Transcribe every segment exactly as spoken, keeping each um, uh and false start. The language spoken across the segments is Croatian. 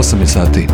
osam je sati.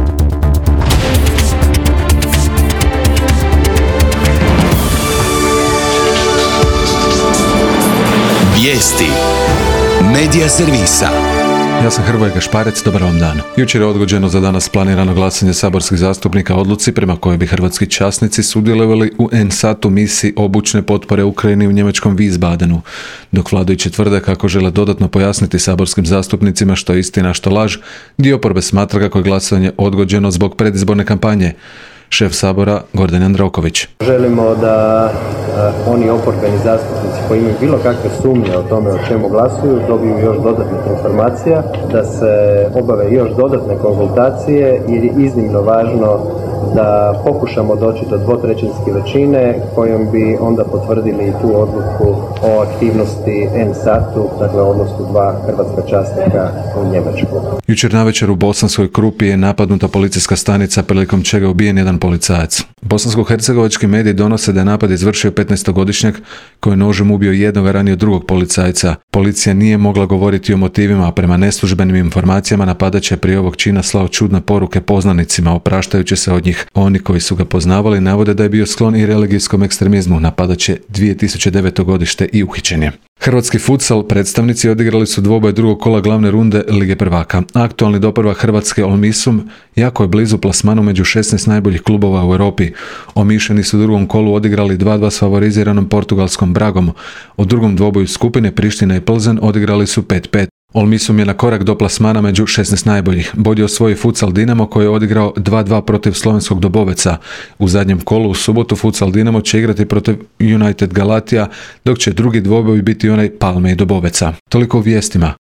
Vijesti Medija servisa. Ja sam Hrvoje Gašparec, dobar vam dan. Jučer je odgođeno za danas planirano glasanje saborskih zastupnika o odluci prema kojoj bi hrvatski časnici sudjelovali u en sat u misiji obučne potpore Ukrajini u njemačkom Wiesbadenu, dok vladajući tvrde kako žele dodatno pojasniti saborskim zastupnicima što je istina, što laž. Dio oporbe smatra kako je glasovanje odgođeno zbog predizborne kampanje. Šef Sabora Gordan Jandroković. Želimo da uh, oni oporbeni zastupnici koji imaju bilo kakve sumnje o tome o čemu glasuju dobiju još dodatnih informacija, da se obave još dodatne konzultacije jer je iznimno važno da pokušamo doći do dvotrećinske većine kojom bi onda potvrdili i tu odluku o aktivnosti en satu, dakle odnosno dva hrvatska časnika u Njemačku. Jučer navečer u Bosanskoj Krupi je napadnuta policijska stanica prilikom čega je ubijen jedan policajac. Bosansko-hercegovački mediji donose da je napad izvršio petnaestogodišnjak koji je nožem ubio jednog, a ranio drugog policajca. Policija nije mogla govoriti o motivima, a prema neslužbenim informacijama napadač je prije ovog čina slao čudne poruke poznanicima, opraštajući se od njih. Oni koji su ga poznavali navode da je bio sklon i religijskom ekstremizmu. Napadač je dvije tisuće deveto godište i uhićen je. Hrvatski futsal predstavnici odigrali su dvoboj drugog kola glavne runde Lige prvaka. Aktualni doprvak Hrvatske Olmisum jako je blizu plasmanu među šesnaest najboljih klubova u Europi. Omišljeni su u drugom kolu odigrali dva dva s favoriziranom portugalskom Bragom. U drugom dvoboju skupine Priština i Plzen odigrali su pet pet. Olmisum je na korak do plasmana među šesnaest najboljih. Bolje osvoji futsal Dinamo koji je odigrao dva dva protiv slovenskog Doboveca. U zadnjem kolu u subotu futsal Dinamo će igrati protiv United Galatija, dok će drugi dvoboj biti onaj Palme i Doboveca. Toliko o vijestima.